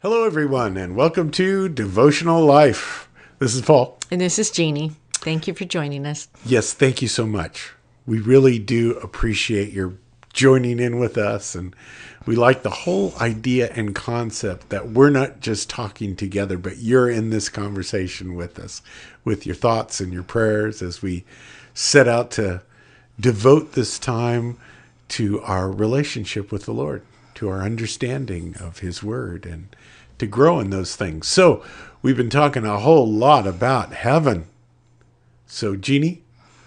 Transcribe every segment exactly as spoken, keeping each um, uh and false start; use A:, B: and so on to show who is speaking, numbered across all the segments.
A: Hello, everyone, and welcome to Devotional Life. This is Paul.
B: And this is Jeannie. Thank you for joining us.
A: Yes, thank you so much. We really do appreciate your joining in with us, and we like the whole idea and concept that we're not just talking together, but you're in this conversation with us, with your thoughts and your prayers as we set out to devote this time to our relationship with the Lord, to our understanding of His Word, and to grow in those things. So we've been talking a whole lot about heaven. So, Jeannie,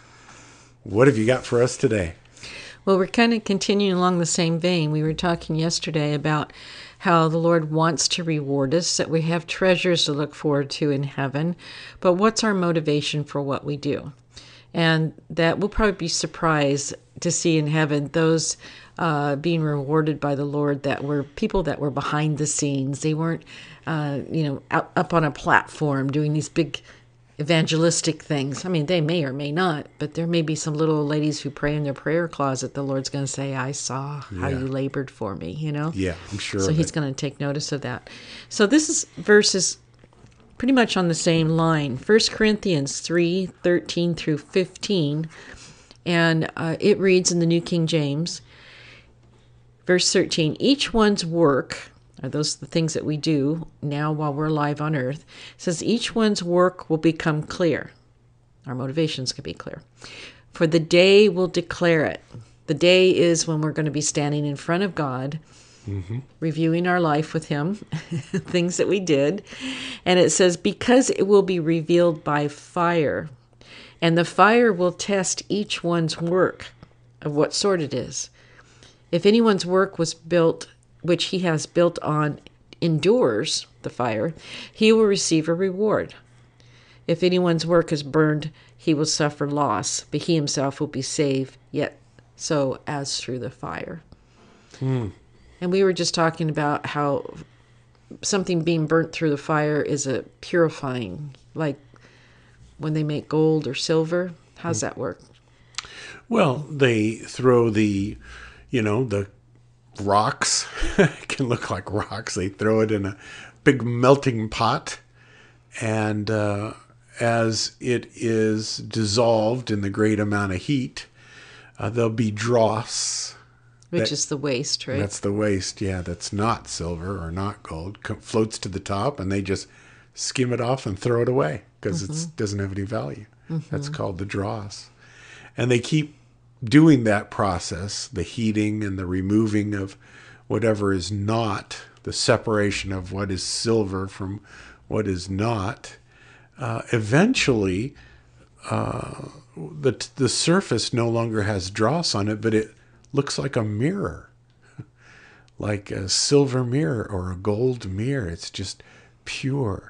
A: what have you got for us today?
B: Well, we're kind of continuing along the same vein. We were talking yesterday about how the Lord wants to reward us, that we have treasures to look forward to in heaven. But what's our motivation for what we do? And that we'll probably be surprised to see in heaven those uh, being rewarded by the Lord that were people that were behind the scenes. They weren't, uh, you know, out, up on a platform doing these big evangelistic things. I mean, they may or may not, but there may be some little ladies who pray in their prayer closet. The Lord's going to say, I saw how
A: Yeah.
B: you labored for me, you know?
A: Yeah, I'm sure.
B: So
A: of
B: he's
A: it.
B: going to take notice of that. So this is verses pretty much on the same line. First Corinthians three, thirteen through fifteen. And uh, it reads in the New King James, verse thirteen, each one's work, are those the things that we do now while we're alive on earth, says each one's work will become clear. Our motivations can be clear. For the day will declare it. The day is when we're going to be standing in front of God, mm-hmm. reviewing our life with Him, things that we did. And it says, because it will be revealed by fire, and the fire will test each one's work of what sort it is. If anyone's work was built, which he has built on, endures the fire, he will receive a reward. If anyone's work is burned, he will suffer loss, but he himself will be saved, yet so as through the fire.
A: Hmm.
B: And we were just talking about how something being burnt through the fire is a purifying, like when they make gold or silver. How's that work?
A: Well, they throw the, you know, the rocks. It can look like rocks. They throw it in a big melting pot, and uh, as it is dissolved in the great amount of heat, uh, there'll be dross.
B: Which
A: that,
B: is the waste, right?
A: That's the waste, yeah, that's not silver or not gold. Co- floats to the top, and they just skim it off and throw it away because mm-hmm. it doesn't have any value. Mm-hmm. That's called the dross. And they keep doing that process, the heating and the removing of whatever is not, the separation of what is silver from what is not. Uh, eventually, uh, the the surface no longer has dross on it, but it looks like a mirror, like a silver mirror or a gold mirror. It's just pure.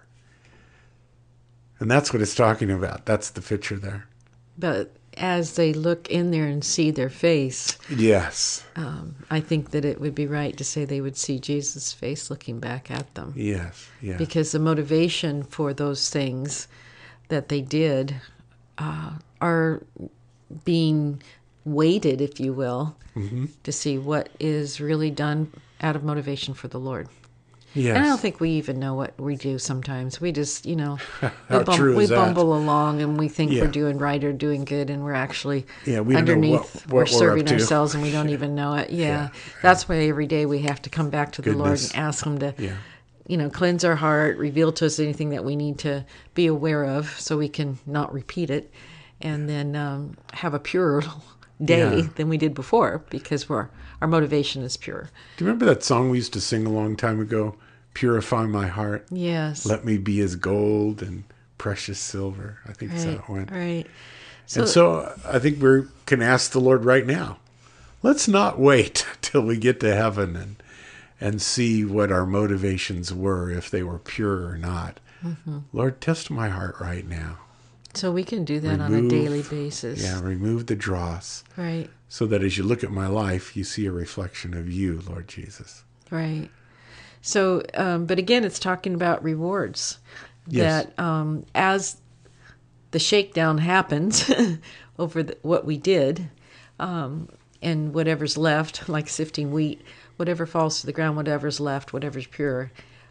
A: And that's what it's talking about. That's the picture there.
B: But as they look in there and see their face,
A: yes,
B: um, I think that it would be right to say they would see Jesus' face looking back at them.
A: Yes, yeah.
B: Because the motivation for those things that they did uh, are being weighted, if you will, mm-hmm. to see what is really done out of motivation for the Lord.
A: Yes.
B: And I don't think we even know what we do sometimes. We just, you know,
A: How
B: we, bum-
A: true is
B: we
A: that?
B: bumble along and we think
A: Yeah.
B: we're doing right or doing good, and we're actually
A: Yeah, we don't know
B: underneath,
A: what- what
B: we're
A: we're
B: serving
A: up to.
B: ourselves and we don't even know it. Yeah.
A: Yeah.
B: That's why every day we have to come back to the
A: Goodness.
B: Lord and ask Him to,
A: Yeah.
B: you know, cleanse our heart, reveal to us anything that we need to be aware of so we can not repeat it, and then um, have a purer day
A: Yeah.
B: than we did before, because we're, our motivation is pure.
A: Do you remember that song we used to sing a long time ago? Purify my heart.
B: Yes.
A: Let me be as gold and precious silver. I think that's how it went.
B: Right. So,
A: And so I think we can ask the Lord right now, let's not wait till we get to heaven and and see what our motivations were, if they were pure or not. Mm-hmm. Lord, test my heart right now.
B: so we can do that on a
A: Remove-
B: daily basis.
A: Yeah, remove the dross
B: Right.
A: so that as you look at my life, you see a reflection of you, Lord Jesus.
B: Right. So, um, but again, it's talking about rewards.
A: Yes.
B: That um, as the shakedown happens over the, what we did, um, and whatever's left, like sifting wheat, whatever falls to the ground, whatever's left, whatever's pure,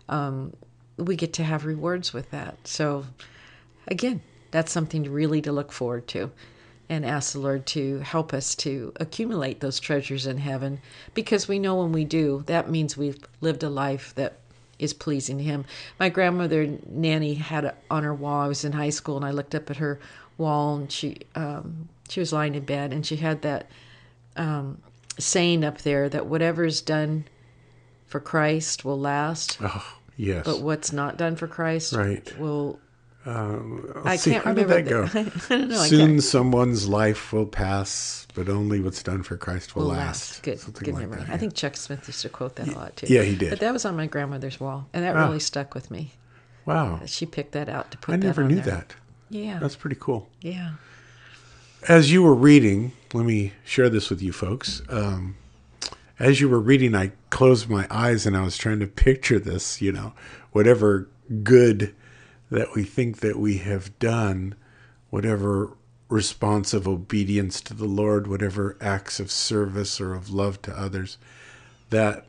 B: um, we get to have rewards with that. So again, that's something to really to look forward to, and ask the Lord to help us to accumulate those treasures in heaven, because we know when we do, that means we've lived a life that is pleasing to Him. My grandmother, Nanny, had it on her wall. I was in high school, and I looked up at her wall, and she um, she was lying in bed, and she had that um, saying up there that whatever is done for Christ will last.
A: Oh, yes.
B: But what's not done for Christ
A: right.
B: will...
A: Um,
B: I
A: see,
B: can't
A: how
B: remember
A: did that go?
B: I don't know.
A: Soon someone's life will pass, but only what's done for Christ will,
B: will
A: last.
B: last. Good,
A: Something
B: good
A: like
B: memory.
A: that,
B: I
A: yeah.
B: think Chuck Smith used to quote that a lot too.
A: Yeah, he did.
B: But that was on my grandmother's wall, and that
A: Ah.
B: really stuck with me.
A: Wow.
B: She picked that out to put
A: I
B: that
A: never
B: on
A: knew
B: there.
A: that.
B: Yeah.
A: That's pretty cool.
B: Yeah.
A: As you were reading, let me share this with you folks. Um, as you were reading, I closed my eyes and I was trying to picture this, you know, whatever good that we think that we have done, whatever responsive obedience to the Lord, whatever acts of service or of love to others, that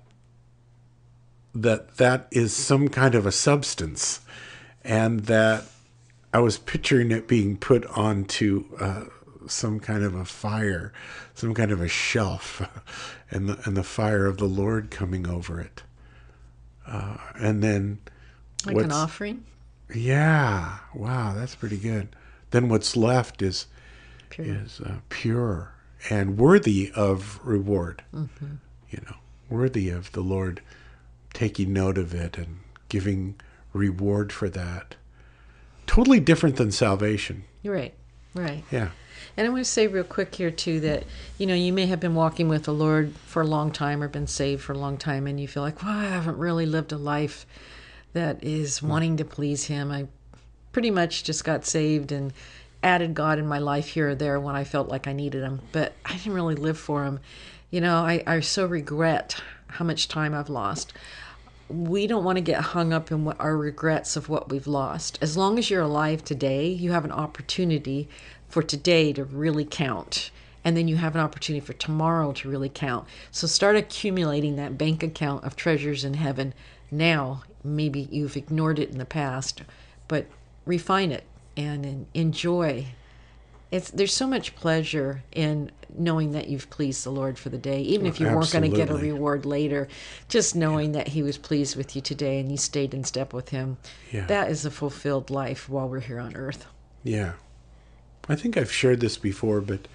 A: that that is some kind of a substance, and that I was picturing it being put onto uh, some kind of a fire, some kind of a shelf, and the and the fire of the Lord coming over it, uh, and then
B: Like
A: what's,
B: an offering?
A: yeah, wow, that's pretty good. Then what's left is
B: Pure.
A: is uh, pure and worthy of reward.
B: Mm-hmm.
A: You know, worthy of the Lord taking note of it and giving reward for that. Totally different than salvation.
B: You're right. Right.
A: Yeah.
B: And I want to say real quick here, too, that, you know, you may have been walking with the Lord for a long time or been saved for a long time, and you feel like, well, I haven't really lived a life that is wanting to please Him. I pretty much just got saved and added God in my life here or there when I felt like I needed Him, but I didn't really live for Him. You know, I, I so regret how much time I've lost. We don't want to get hung up in what our regrets of what we've lost. As long as you're alive today, you have an opportunity for today to really count. And then you have an opportunity for tomorrow to really count. So start accumulating that bank account of treasures in heaven now. Maybe you've ignored it in the past, but refine it and enjoy. It's there's so much pleasure in knowing that you've pleased the Lord for the day, even if you weren't going to get a
A: Absolutely.
B: reward later. Just knowing that He was pleased with you today and you stayed in step with Him.
A: Yeah.
B: That is a fulfilled life while we're here on earth.
A: Yeah. I think I've shared this before, but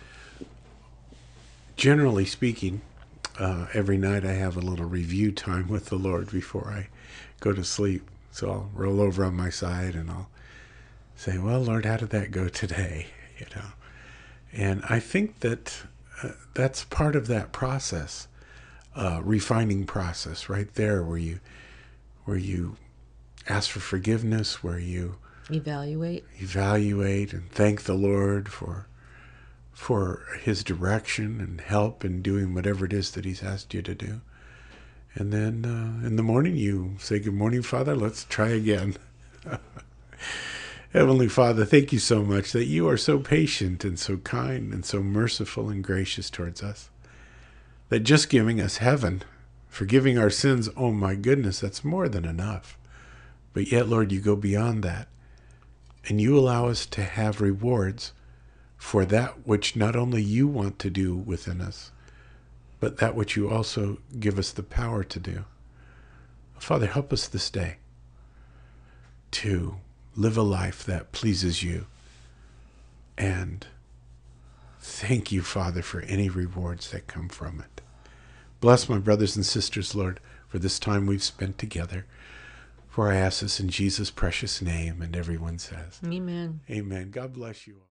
A: generally speaking, uh, every night I have a little review time with the Lord before I go to sleep. So I'll roll over on my side and I'll say, well, Lord, how did that go today? You know, and I think that uh, that's part of that process, uh, refining process right there, where you, where you ask for forgiveness, where you
B: Evaluate.
A: evaluate and thank the Lord for for His direction and help in doing whatever it is that He's asked you to do. And then uh, in the morning you say, good morning, Father, let's try again. Heavenly Father, thank you so much that you are so patient and so kind and so merciful and gracious towards us. That just giving us heaven, forgiving our sins, oh my goodness, that's more than enough. But yet, Lord, you go beyond that. And you allow us to have rewards for that which not only you want to do within us, but that which you also give us the power to do. Father, help us this day to live a life that pleases you. And thank you, Father, for any rewards that come from it. Bless my brothers and sisters, Lord, for this time we've spent together. For I ask this in Jesus' precious name, and everyone says,
B: Amen.
A: amen. God bless you all.